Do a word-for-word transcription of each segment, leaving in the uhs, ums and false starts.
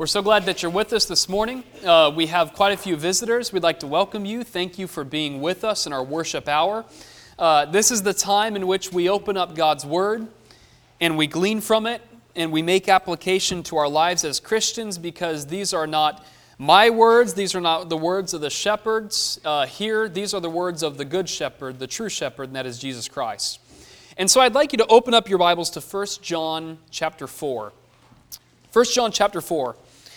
We're so glad that you're with us this morning. Uh, we have quite a few visitors. We'd like to welcome you. Thank you for being with us in our worship hour. Uh, this is the time in which we open up God's Word and we glean from it and we make application to our lives as Christians, because these are not my words. These are not the words of the shepherds uh, here. These are the words of the good shepherd, the true shepherd, and that is Jesus Christ. And so I'd like you to open up your Bibles to First John chapter four. First John chapter four.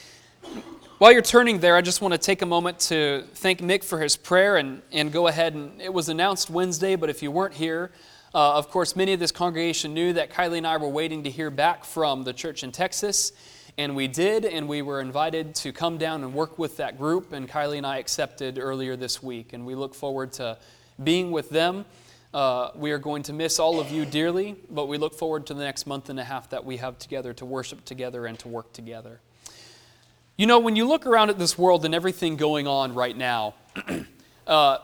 While you're turning there, I just want to take a moment to thank Nick for his prayer and, and go ahead and, it was announced Wednesday, but if you weren't here, uh, of course, many of this congregation knew that Kylie and I were waiting to hear back from the church in Texas, and we did, and we were invited to come down and work with that group, and Kylie and I accepted earlier this week, and we look forward to being with them. Uh, we are going to miss all of you dearly, but we look forward to the next month and a half that we have together to worship together and to work together. You know, when you look around at this world and everything going on right now, uh,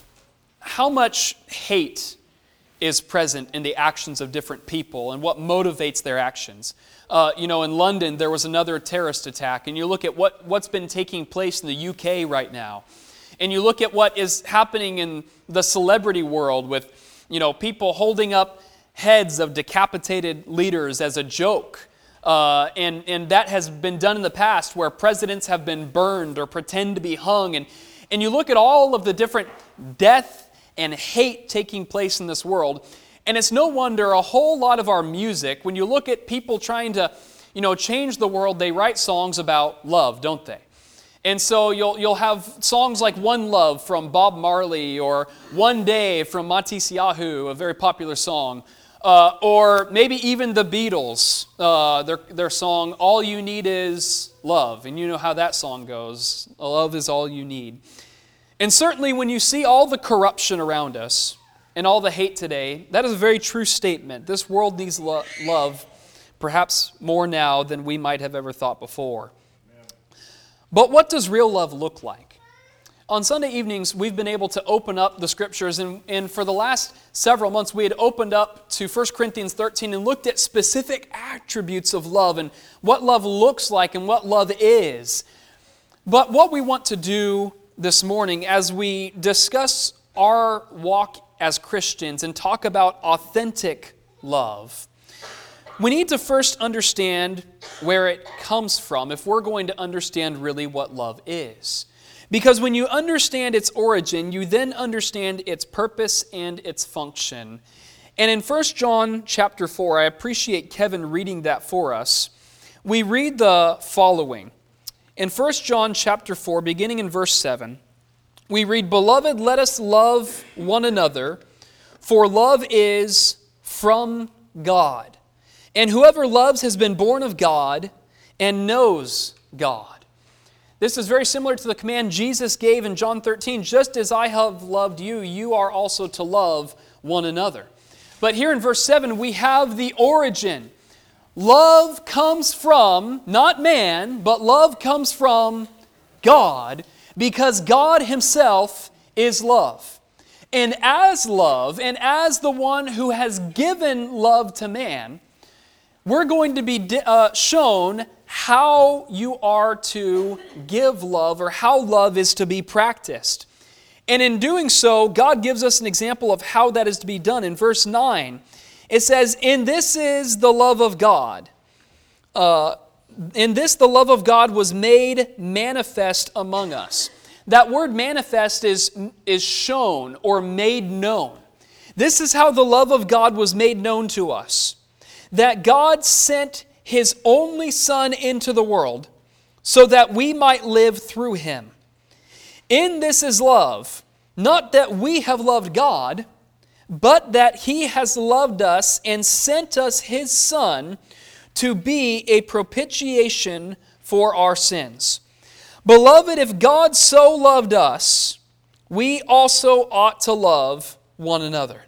how much hate is present in the actions of different people and what motivates their actions. Uh, you know, in London, there was another terrorist attack, and you look at what, what's been taking place in the U K right now, and you look at what is happening in the celebrity world with, you know, people holding up heads of decapitated leaders as a joke. Uh, and, and that has been done in the past where presidents have been burned or pretend to be hung. And, and you look at all of the different death and hate taking place in this world, and it's no wonder a whole lot of our music, when you look at people trying to, you know, change the world, they write songs about love, don't they? And so you'll you'll have songs like One Love from Bob Marley, or One Day from Matisyahu, a very popular song. Uh, or maybe even the Beatles, uh, their, their song, All You Need Is Love. And you know how that song goes. Love is all you need. And certainly when you see all the corruption around us and all the hate today, that is a very true statement. This world needs lo- love perhaps more now than we might have ever thought before. But what does real love look like? On Sunday evenings, we've been able to open up the Scriptures, and, and for the last several months, we had opened up to First Corinthians thirteen and looked at specific attributes of love and what love looks like and what love is. But what we want to do this morning as we discuss our walk as Christians and talk about authentic love, we need to first understand where it comes from if we're going to understand really what love is. Because when you understand its origin, you then understand its purpose and its function. And in First John chapter four, I appreciate Kevin reading that for us. We read the following. In First John chapter four, beginning in verse seven, we read, "Beloved, let us love one another, for love is from God. And whoever loves has been born of God and knows God." This is very similar to the command Jesus gave in John thirteen, "Just as I have loved you, you are also to love one another." But here in verse seven, we have the origin. Love comes from, not man, but love comes from God, because God Himself is love. And as love, and as the one who has given love to man, we're going to be uh, shown how you are to give love, or how love is to be practiced. And in doing so, God gives us an example of how that is to be done. In verse nine, it says, "In this is the love of God. Uh, in this the love of God was made manifest among us." That word manifest is, is shown or made known. This is how the love of God was made known to us. That God sent His only Son into the world so that we might live through Him. In this is love, not that we have loved God, but that He has loved us and sent us His Son to be a propitiation for our sins. Beloved, if God so loved us, we also ought to love one another.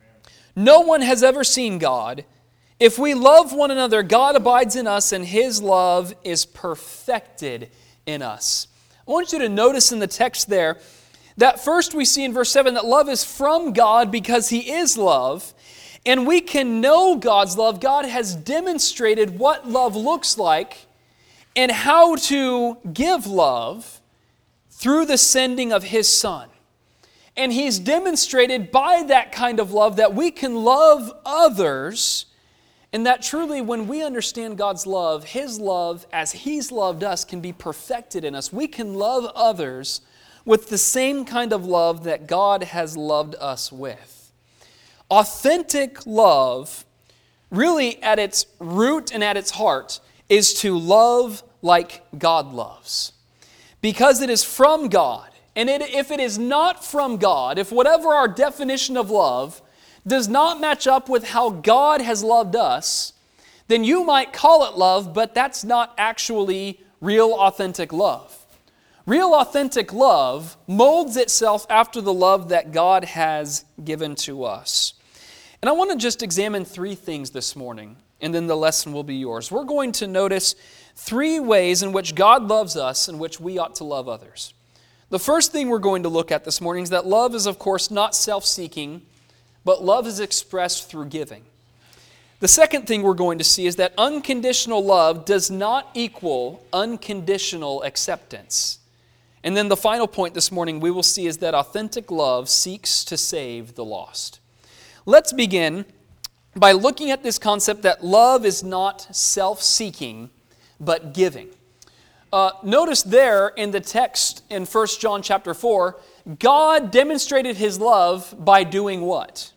No one has ever seen God. If we love one another, God abides in us, and His love is perfected in us. I want you to notice in the text there that first we see in verse seven that love is from God because He is love, and we can know God's love. God has demonstrated what love looks like and how to give love through the sending of His Son. And He's demonstrated by that kind of love that we can love others, and that truly when we understand God's love, His love as He's loved us can be perfected in us. We can love others with the same kind of love that God has loved us with. Authentic love, really at its root and at its heart, is to love like God loves. Because it is from God. And it, if it is not from God, if whatever our definition of love does not match up with how God has loved us, then you might call it love, but that's not actually real authentic love. Real authentic love molds itself after the love that God has given to us. And I want to just examine three things this morning, and then the lesson will be yours. We're going to notice three ways in which God loves us and which we ought to love others. The first thing we're going to look at this morning is that love is, of course, not self-seeking, but love is expressed through giving. The second thing we're going to see is that unconditional love does not equal unconditional acceptance. And then the final point this morning we will see is that authentic love seeks to save the lost. Let's begin by looking at this concept that love is not self-seeking, but giving. Uh, notice there in the text in First John chapter four, God demonstrated His love by doing what?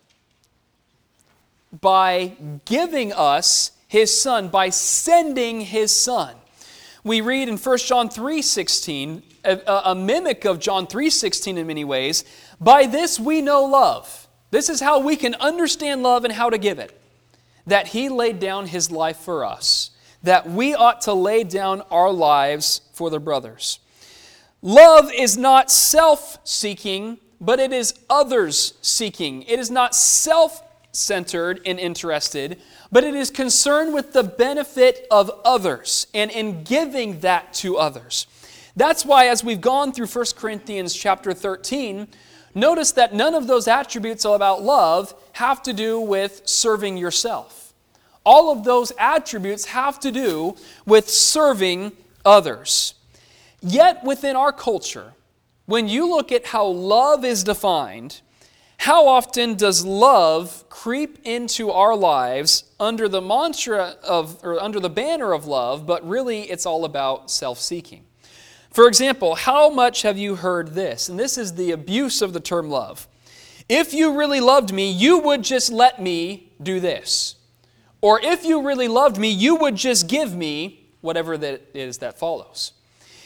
By giving us His Son, by sending His Son. We read in First John three sixteen, a, a mimic of John three sixteen in many ways, by this we know love. This is how we can understand love and how to give it. That He laid down His life for us. That we ought to lay down our lives for the brothers. Love is not self-seeking, but it is others-seeking. It is not self-centered and interested, but it is concerned with the benefit of others and in giving that to others. That's why as we've gone through First Corinthians chapter thirteen, notice that none of those attributes about love have to do with serving yourself. All of those attributes have to do with serving others. Yet within our culture, when you look at how love is defined, how often does love creep into our lives under the mantra of, or under the banner of love, but really it's all about self-seeking? For example, how much have you heard this? And this is the abuse of the term love. If you really loved me, you would just let me do this. Or if you really loved me, you would just give me whatever that is that follows.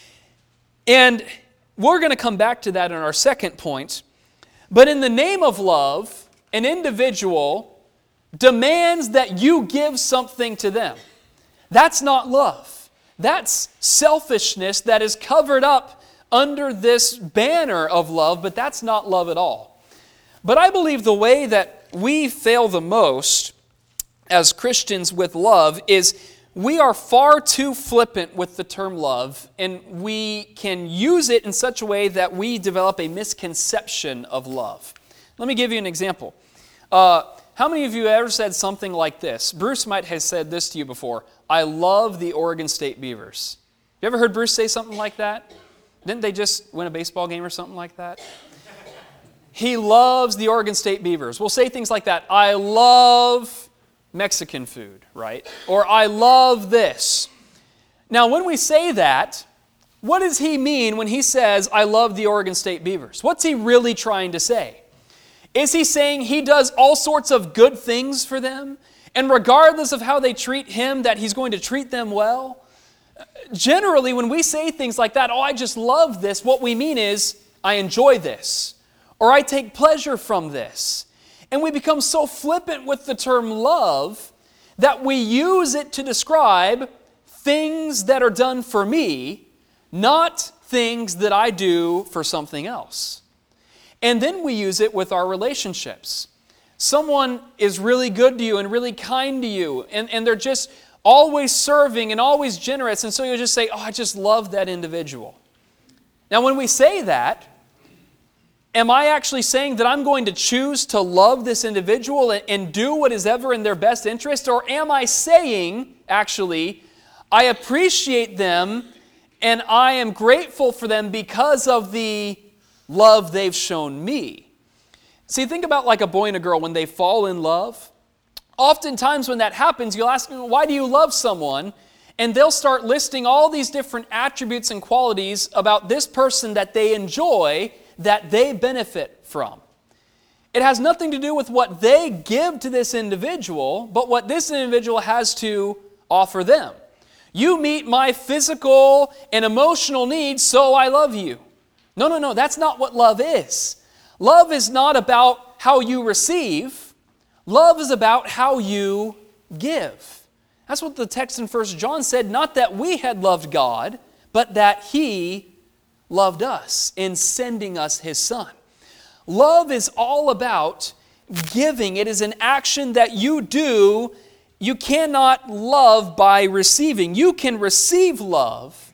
And we're going to come back to that in our second point. But in the name of love, an individual demands that you give something to them. That's not love. That's selfishness that is covered up under this banner of love, but that's not love at all. But I believe the way that we fail the most as Christians with love is we are far too flippant with the term love, and we can use it in such a way that we develop a misconception of love. Let me give you an example. Uh, how many of you ever said something like this? Bruce might have said this to you before. I love the Oregon State Beavers. You ever heard Bruce say something like that? Didn't they just win a baseball game or something like that? He loves the Oregon State Beavers. We'll say things like that. I love Mexican food, right? Or I love this. Now, when we say that, what does he mean when he says, I love the Oregon State Beavers? What's he really trying to say? Is he saying he does all sorts of good things for them? And regardless of how they treat him, that he's going to treat them well? Generally, when we say things like that, oh, I just love this, what we mean is, I enjoy this. Or I take pleasure from this. And we become so flippant with the term love that we use it to describe things that are done for me, not things that I do for something else. And then we use it with our relationships. Someone is really good to you and really kind to you, and, and they're just always serving and always generous, and so you just say, oh, I just love that individual. Now, when we say that, am I actually saying that I'm going to choose to love this individual and, and do what is ever in their best interest? Or am I saying, actually, I appreciate them, and I am grateful for them because of the love they've shown me. See, think about like a boy and a girl when they fall in love. Oftentimes when that happens, you'll ask them, why do you love someone? And they'll start listing all these different attributes and qualities about this person that they enjoy, that they benefit from. It has nothing to do with what they give to this individual, but what this individual has to offer them. You meet my physical and emotional needs, so I love you. No, no, no, that's not what love is. Love is not about how you receive. Love is about how you give. That's what the text in First John said, not that we had loved God, but that He loved us in sending us His Son. Love is all about giving. It is an action that you do. You cannot love by receiving. You can receive love,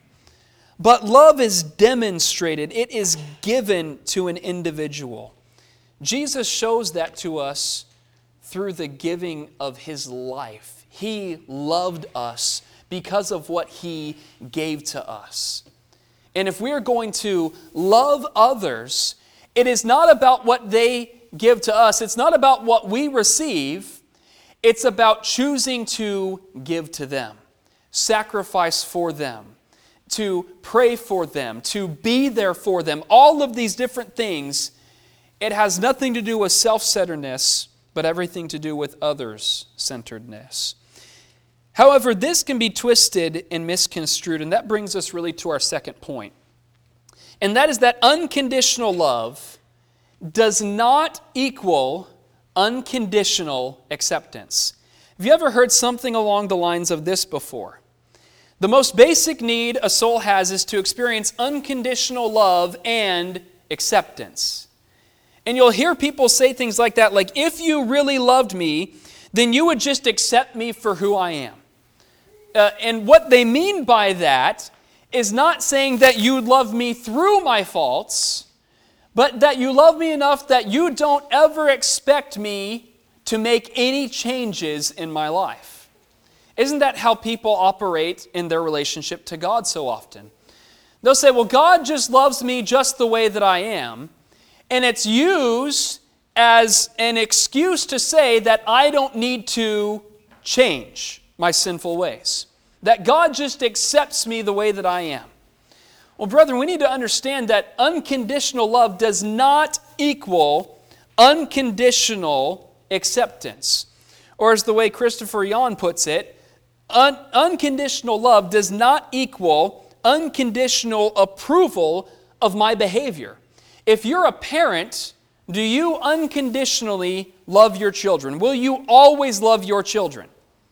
but love is demonstrated. It is given to an individual. Jesus shows that to us through the giving of His life. He loved us because of what He gave to us. And if we are going to love others, it is not about what they give to us. It's not about what we receive. It's about choosing to give to them, sacrifice for them, to pray for them, to be there for them. All of these different things, it has nothing to do with self-centeredness, but everything to do with others-centeredness. However, this can be twisted and misconstrued, and that brings us really to our second point. And that is that unconditional love does not equal unconditional acceptance. Have you ever heard something along the lines of this before? The most basic need a soul has is to experience unconditional love and acceptance. And you'll hear people say things like that, like, if you really loved me, then you would just accept me for who I am. Uh, and what they mean by that is not saying that you love me through my faults, but that you love me enough that you don't ever expect me to make any changes in my life. Isn't that how people operate in their relationship to God so often? They'll say, well, God just loves me just the way that I am, and it's used as an excuse to say that I don't need to change my sinful ways. That God just accepts me the way that I am. Well, brethren, we need to understand that unconditional love does not equal unconditional acceptance. Or as the way Christopher Yuan puts it, un- unconditional love does not equal unconditional approval of my behavior. If you're a parent, do you unconditionally love your children? Will you always love your children?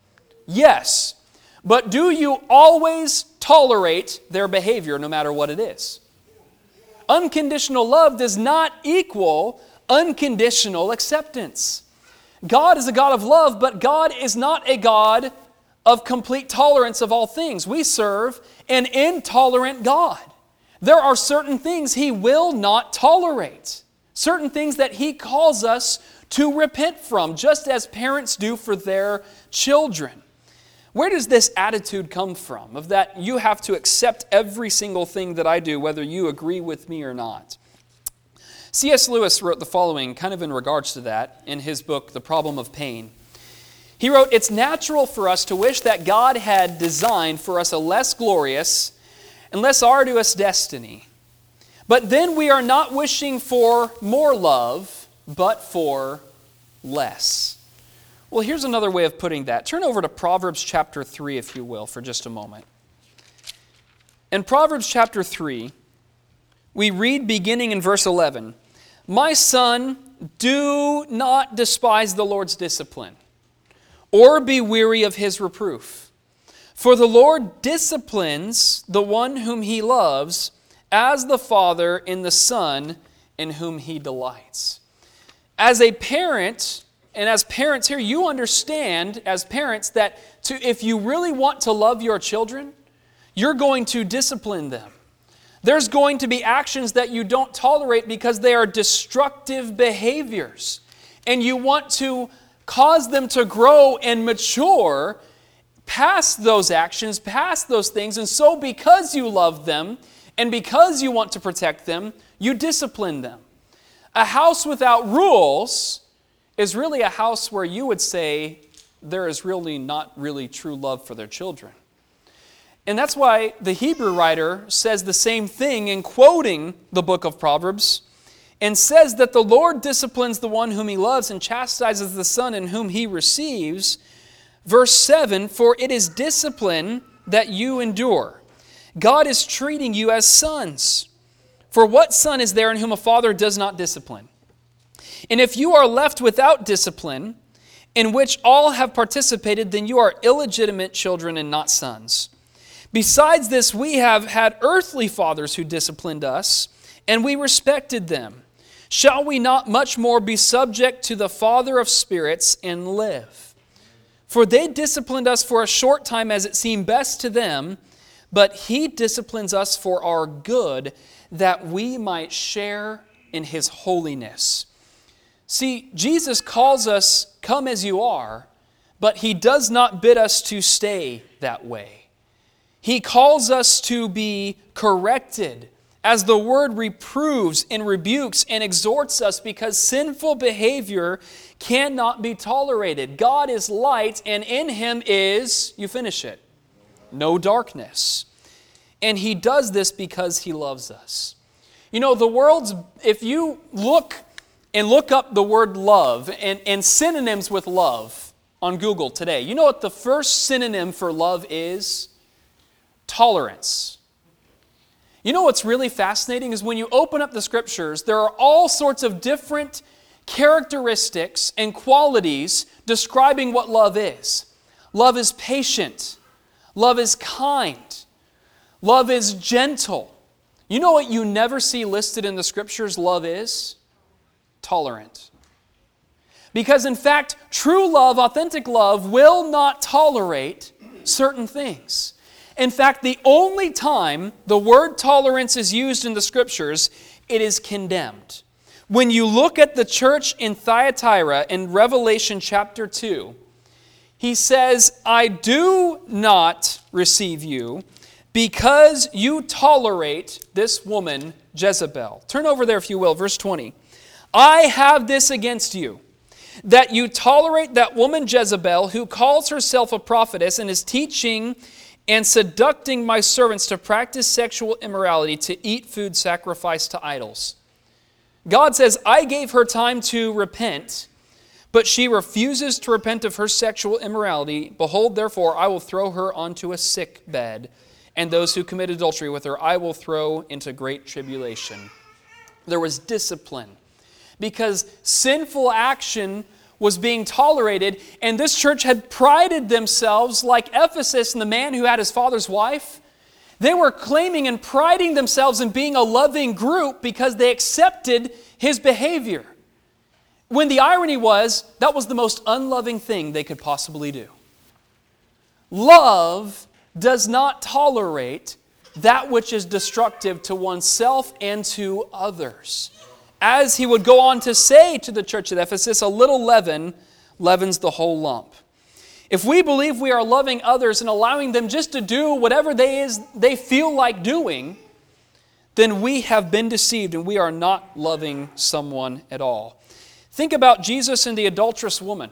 Yes. But do you always tolerate their behavior no matter what it is? Unconditional love does not equal unconditional acceptance. God is a God of love, but God is not a God of complete tolerance of all things. We serve an intolerant God. There are certain things He will not tolerate. Certain things that He calls us to repent from, just as parents do for their children. Where does this attitude come from, of that you have to accept every single thing that I do, whether you agree with me or not? C S Lewis wrote the following, kind of in regards to that, in his book, The Problem of Pain. He wrote, "It's natural for us to wish that God had designed for us a less glorious and less arduous destiny. But then we are not wishing for more love, but for less." Well, here's another way of putting that. Turn over to Proverbs chapter three, if you will, for just a moment. In Proverbs chapter three, we read beginning in verse eleven, "My son, do not despise the Lord's discipline, or be weary of His reproof. For the Lord disciplines the one whom He loves, as the Father in the Son in whom He delights." As a parent, and as parents here, you understand as parents that to, if you really want to love your children, you're going to discipline them. There's going to be actions that you don't tolerate because they are destructive behaviors. And you want to cause them to grow and mature. past those actions, past those things, and so because you love them and because you want to protect them, you discipline them. A house without rules is really a house where you would say there is really not really true love for their children. And that's why the Hebrew writer says the same thing in quoting the book of Proverbs and says that the Lord disciplines the one whom He loves and chastises the son in whom He receives. Verse seven, for it is discipline that you endure. God is treating you as sons. For what son is there in whom a father does not discipline? And if you are left without discipline, in which all have participated, then you are illegitimate children and not sons. Besides this, we have had earthly fathers who disciplined us, and we respected them. Shall we not much more be subject to the Father of spirits and live? For they disciplined us for a short time as it seemed best to them, but He disciplines us for our good, that we might share in His holiness. See, Jesus calls us, come as you are, but He does not bid us to stay that way. He calls us to be corrected, as the Word reproves and rebukes and exhorts us, because sinful behavior cannot be tolerated. God is light, and in Him is, you finish it, no darkness. And He does this because He loves us. You know, the world's, if you look and look up the word love and, and synonyms with love on Google today, you know what the first synonym for love is? Tolerance. You know what's really fascinating is when you open up the Scriptures, there are all sorts of different characteristics and qualities describing what love is. Love is patient. Love is kind. Love is gentle. You know what you never see listed in the Scriptures love is? Tolerant. Because in fact, true love, authentic love, will not tolerate certain things. In fact, the only time the word tolerance is used in the Scriptures, it is condemned. When you look at the church in Thyatira in Revelation chapter two, He says, I do not receive you because you tolerate this woman Jezebel. Turn over there if you will, verse twenty. I have this against you, that you tolerate that woman Jezebel, who calls herself a prophetess and is teaching and seducing my servants to practice sexual immorality, to eat food sacrificed to idols. God says, I gave her time to repent, but she refuses to repent of her sexual immorality. Behold, therefore, I will throw her onto a sick bed, and those who commit adultery with her I will throw into great tribulation. There was discipline, because sinful action was being tolerated, and this church had prided themselves, like Ephesus and the man who had his father's wife. They were claiming and priding themselves in being a loving group because they accepted his behavior. When the irony was, that was the most unloving thing they could possibly do. Love does not tolerate that which is destructive to oneself and to others. As he would go on to say to the church at Ephesus, a little leaven leavens the whole lump. If we believe we are loving others and allowing them just to do whatever they is they feel like doing, then we have been deceived and we are not loving someone at all. Think about Jesus and the adulterous woman.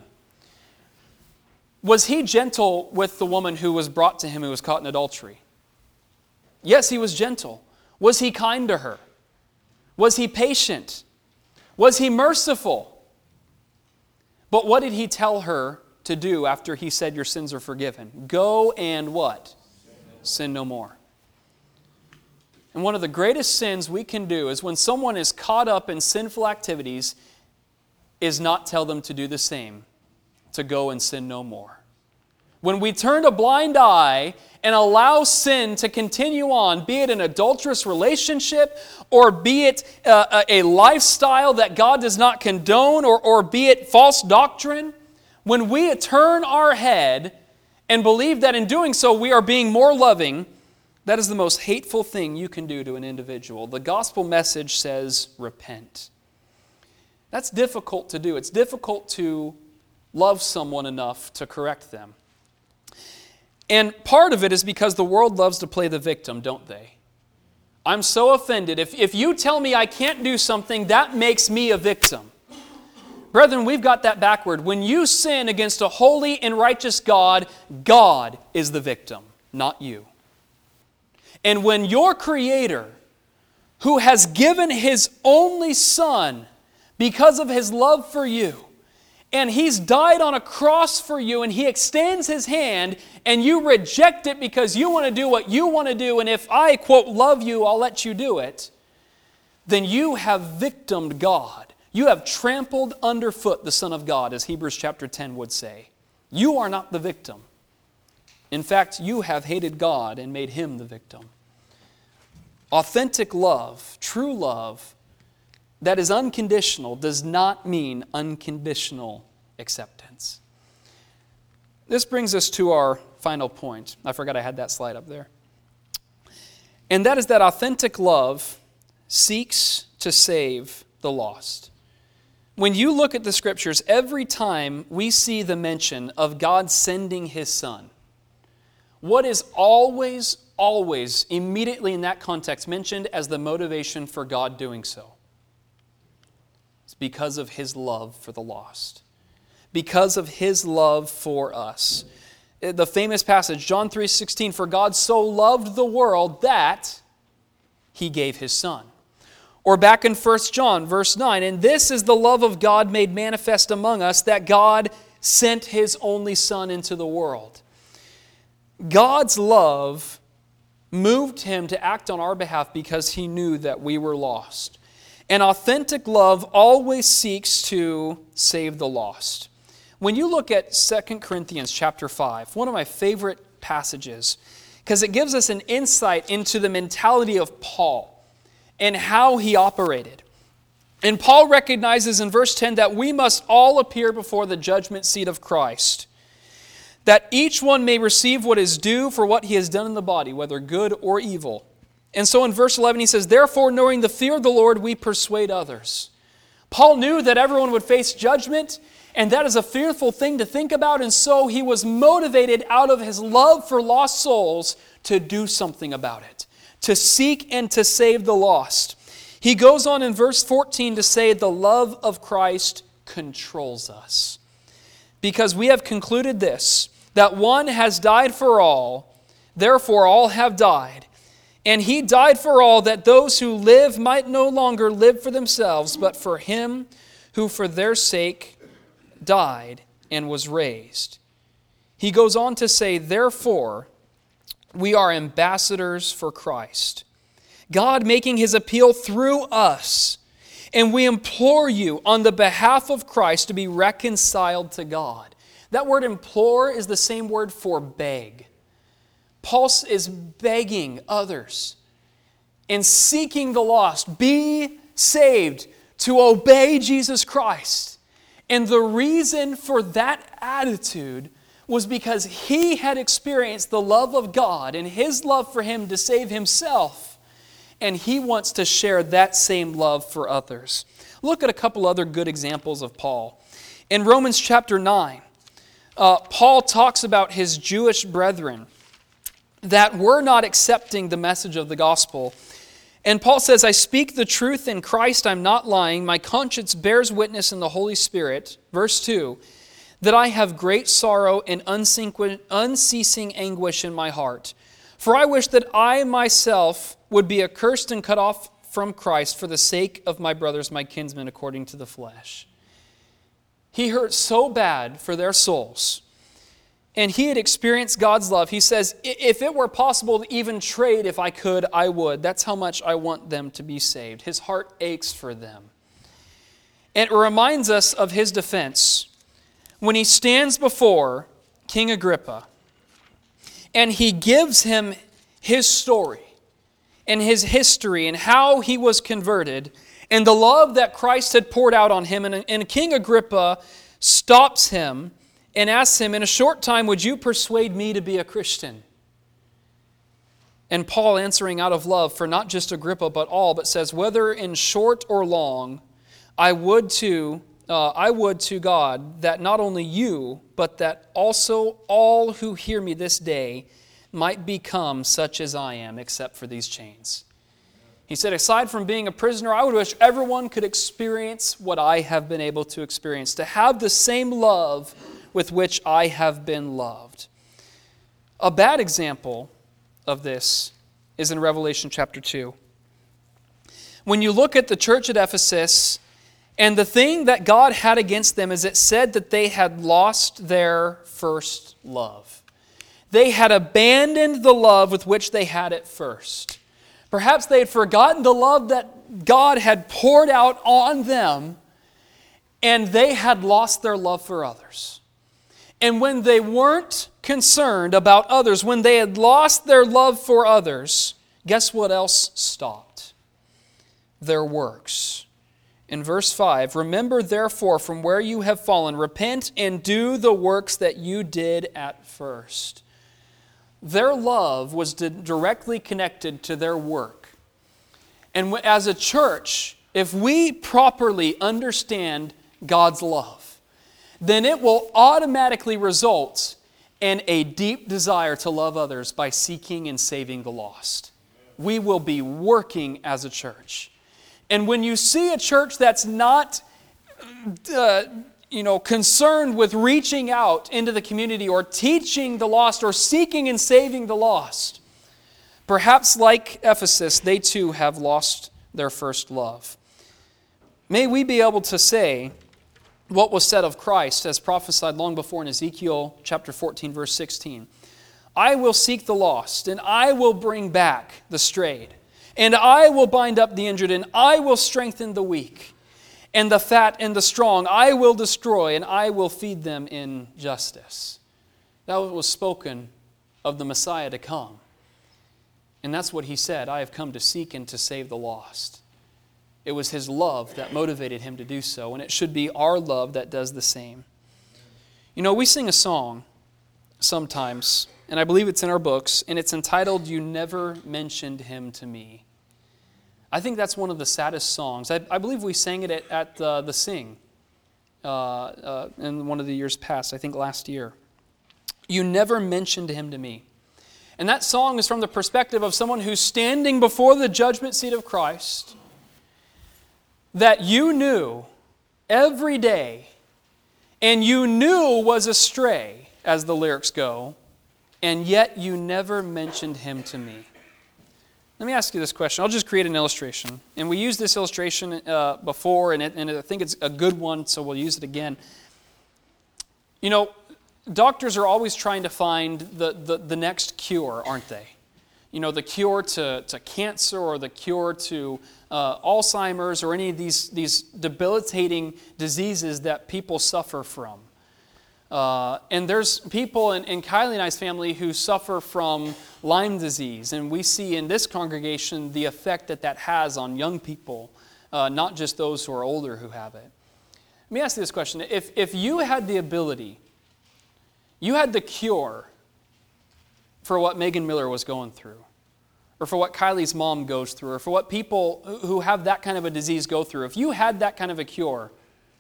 Was He gentle with the woman who was brought to Him who was caught in adultery? Yes, He was gentle. Was He kind to her? Was He patient? Was He merciful? But what did He tell her to do after He said your sins are forgiven? Go and what? Sin no more. And one of the greatest sins we can do is when someone is caught up in sinful activities is not tell them to do the same, to go and sin no more. When we turn a blind eye and allow sin to continue on, be it an adulterous relationship, or be it uh, a lifestyle that God does not condone, or, or be it false doctrine, when we turn our head and believe that in doing so we are being more loving, that is the most hateful thing you can do to an individual. The gospel message says, repent. That's difficult to do. It's difficult to love someone enough to correct them. And part of it is because the world loves to play the victim, don't they? I'm so offended. If, if you tell me I can't do something, that makes me a victim. Brethren, we've got that backward. When you sin against a holy and righteous God, God is the victim, not you. And when your Creator, who has given His only Son because of His love for you, and He's died on a cross for you, and He extends His hand, and you reject it because you want to do what you want to do, and if I, quote, love you, I'll let you do it, then you have victimed God. You have trampled underfoot the Son of God, as Hebrews chapter ten would say. You are not the victim. In fact, you have hated God and made Him the victim. Authentic love, true love, that is unconditional does not mean unconditional acceptance. This brings us to our final point. I forgot I had that slide up there. And that is that authentic love seeks to save the lost. When you look at the Scriptures, every time we see the mention of God sending His Son, what is always, always, immediately in that context mentioned as the motivation for God doing so? It's because of His love for the lost. Because of His love for us. The famous passage, John three sixteen, for God so loved the world that He gave His Son. Or back in First John, verse nine, and this is the love of God made manifest among us, that God sent His only Son into the world. God's love moved Him to act on our behalf because He knew that we were lost. And authentic love always seeks to save the lost. When you look at Second Corinthians chapter five, one of my favorite passages, because it gives us an insight into the mentality of Paul and how he operated. And Paul recognizes in verse ten that we must all appear before the judgment seat of Christ, that each one may receive what is due for what he has done in the body, whether good or evil. And so in verse eleven he says, therefore, knowing the fear of the Lord, we persuade others. Paul knew that everyone would face judgment, and that is a fearful thing to think about, and so he was motivated out of his love for lost souls to do something about it, to seek and to save the lost. He goes on in verse fourteen to say, the love of Christ controls us. Because we have concluded this, that one has died for all, therefore all have died. And He died for all, that those who live might no longer live for themselves, but for Him who for their sake died and was raised. He goes on to say, therefore, we are ambassadors for Christ, God making His appeal through us. And we implore you on the behalf of Christ to be reconciled to God. That word implore is the same word for beg. Paul is begging others and seeking the lost, be saved, to obey Jesus Christ. And the reason for that attitude was because he had experienced the love of God and His love for him to save himself. And he wants to share that same love for others. Look at a couple other good examples of Paul. In Romans chapter nine, uh, Paul talks about his Jewish brethren that were not accepting the message of the gospel. And Paul says, I speak the truth in Christ, I'm not lying. My conscience bears witness in the Holy Spirit. Verse two, that I have great sorrow and unceasing anguish in my heart. For I wish that I myself would be accursed and cut off from Christ for the sake of my brothers, my kinsmen, according to the flesh. He hurt so bad for their souls. And he had experienced God's love. He says, if it were possible to even trade, if I could, I would. That's how much I want them to be saved. His heart aches for them. And it reminds us of his defense when he stands before King Agrippa and he gives him his story and his history and how he was converted and the love that Christ had poured out on him. And, and King Agrippa stops him and asks him, in a short time, would you persuade me to be a Christian? And Paul, answering out of love for not just Agrippa but all, but says, whether in short or long, I would too uh, I would to God that not only you, but that also all who hear me this day might become such as I am, except for these chains. He said, aside from being a prisoner, I would wish everyone could experience what I have been able to experience, to have the same love with which I have been loved. A bad example of this is in Revelation chapter two. When you look at the church at Ephesus, and the thing that God had against them is it said that they had lost their first love. They had abandoned the love with which they had at first. Perhaps they had forgotten the love that God had poured out on them, and they had lost their love for others. And when they weren't concerned about others, when they had lost their love for others, guess what else stopped? Their works. In verse five, remember therefore from where you have fallen, repent and do the works that you did at first. Their love was directly connected to their work. And as a church, if we properly understand God's love, then it will automatically result in a deep desire to love others by seeking and saving the lost. We will be working as a church. And when you see a church that's not uh, you know, concerned with reaching out into the community or teaching the lost or seeking and saving the lost, perhaps like Ephesus, they too have lost their first love. May we be able to say what was said of Christ as prophesied long before in Ezekiel chapter fourteen, verse sixteen. I will seek the lost, and I will bring back the strayed, and I will bind up the injured, and I will strengthen the weak. And the fat and the strong I will destroy, and I will feed them in justice. That was spoken of the Messiah to come. And that's what he said, I have come to seek and to save the lost. It was his love that motivated him to do so, and it should be our love that does the same. You know, we sing a song sometimes, and I believe it's in our books, and it's entitled, You Never Mentioned Him to Me. I think that's one of the saddest songs. I, I believe we sang it at, at uh, the Sing uh, uh, in one of the years past, I think last year. You never mentioned him to me. And that song is from the perspective of someone who's standing before the judgment seat of Christ, that you knew every day, and you knew was astray, as the lyrics go, and yet you never mentioned him to me. Let me ask you this question. I'll just create an illustration. And we used this illustration uh, before, and, it, and I think it's a good one, so we'll use it again. You know, doctors are always trying to find the, the, the next cure, aren't they? You know, the cure to, to cancer or the cure to uh, Alzheimer's or any of these, these debilitating diseases that people suffer from. Uh, and there's people in, in Kylie and I's family who suffer from Lyme disease, and we see in this congregation the effect that that has on young people, uh, not just those who are older who have it. Let me ask you this question. If, if you had the ability, you had the cure for what Megan Miller was going through, or for what Kylie's mom goes through, or for what people who have that kind of a disease go through, if you had that kind of a cure,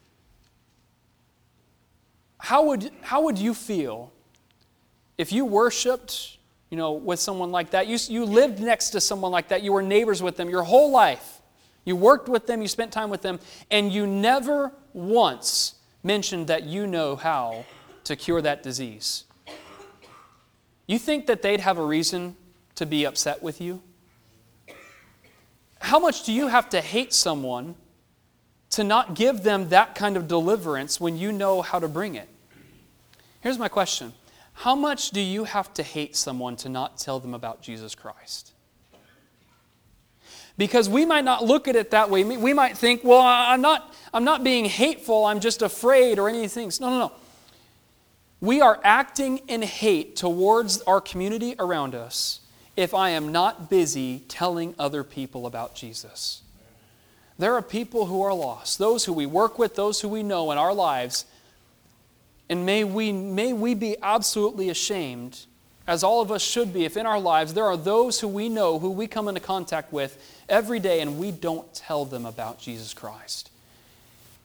How would, how would you feel if you worshiped, you know, with someone like that? You, you lived next to someone like that. You were neighbors with them your whole life. You worked with them. You spent time with them. And you never once mentioned that you know how to cure that disease. You think that they'd have a reason to be upset with you? How much do you have to hate someone to not give them that kind of deliverance when you know how to bring it? Here's my question. How much do you have to hate someone to not tell them about Jesus Christ? Because we might not look at it that way. We might think, well, I'm not, I'm not being hateful, I'm just afraid or any of these things. No, no, no. We are acting in hate towards our community around us if I am not busy telling other people about Jesus. There are people who are lost, those who we work with, those who we know in our lives, and may we, may we be absolutely ashamed, as all of us should be, if in our lives there are those who we know, who we come into contact with every day, and we don't tell them about Jesus Christ.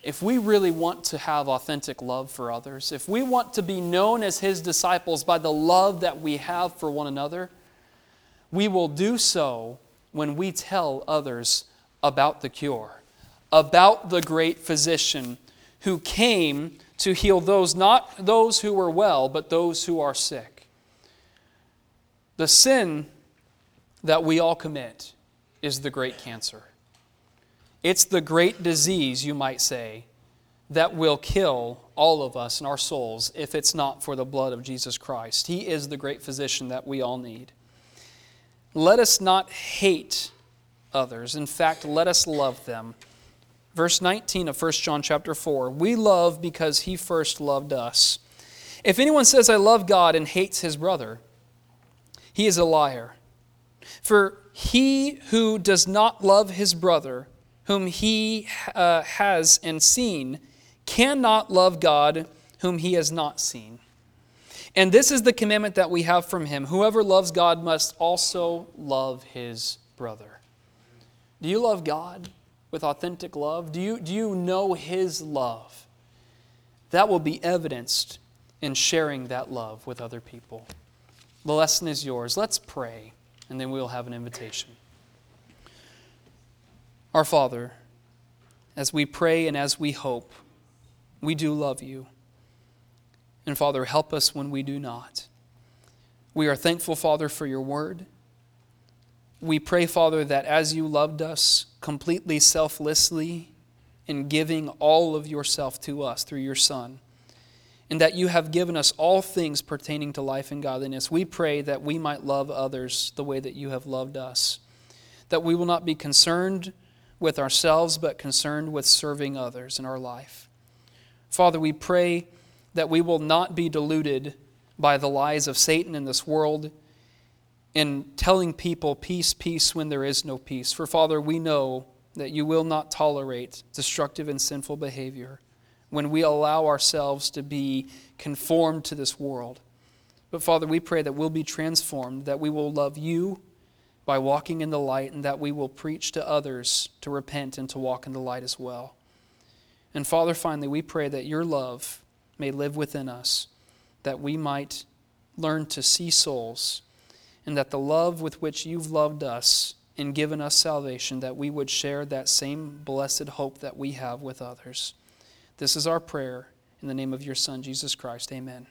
if we really want to have authentic love for others, if we want to be known as His disciples by the love that we have for one another, we will do so when we tell others about the cure, about the great physician who came to heal those, not those who were well, but those who are sick. The sin that we all commit is the great cancer. It's the great disease, you might say, that will kill all of us and our souls if it's not for the blood of Jesus Christ. He is the great physician that we all need. Let us not hate others. In fact, let us love them. Verse nineteen of First John chapter four, we love because He first loved us. If anyone says, I love God and hates his brother, he is a liar. For he who does not love his brother, whom he uh, has and seen, cannot love God, whom he has not seen. And this is the commandment that we have from Him. Whoever loves God must also love his brother. Do you love God with authentic love? Do you, do you know His love? That will be evidenced in sharing that love with other people. The lesson is yours. Let's pray, and then we'll have an invitation. Our Father, as we pray and as we hope, we do love You. And Father, help us when we do not. We are thankful, Father, for Your word. We pray, Father, that as You loved us completely selflessly in giving all of Yourself to us through Your Son, and that You have given us all things pertaining to life and godliness, we pray that we might love others the way that You have loved us, that we will not be concerned with ourselves, but concerned with serving others in our life. Father, we pray that we will not be deluded by the lies of Satan in this world in telling people peace, peace when there is no peace. For Father, we know that You will not tolerate destructive and sinful behavior when we allow ourselves to be conformed to this world. But Father, we pray that we'll be transformed, that we will love You by walking in the light, and that we will preach to others to repent and to walk in the light as well. And Father, finally, we pray that Your love may live within us, that we might learn to see souls, and that the love with which You've loved us and given us salvation, that we would share that same blessed hope that we have with others. This is our prayer in the name of Your Son, Jesus Christ. Amen.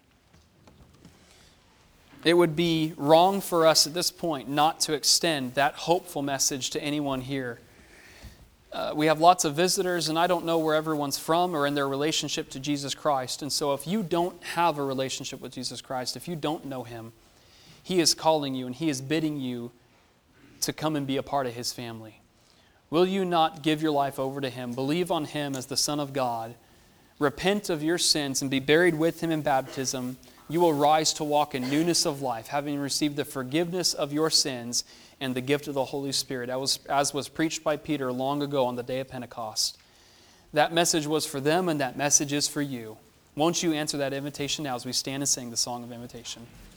It would be wrong for us at this point not to extend that hopeful message to anyone here. Uh, we have lots of visitors, and I don't know where everyone's from or in their relationship to Jesus Christ. And so if you don't have a relationship with Jesus Christ, if you don't know Him, He is calling you and He is bidding you to come and be a part of His family. Will you not give your life over to Him, believe on Him as the Son of God, repent of your sins, and be buried with Him in baptism? You will rise to walk in newness of life, having received the forgiveness of your sins and the gift of the Holy Spirit, as was, as was preached by Peter long ago on the day of Pentecost. That message was for them, and that message is for you. Won't you answer that invitation now as we stand and sing the song of invitation?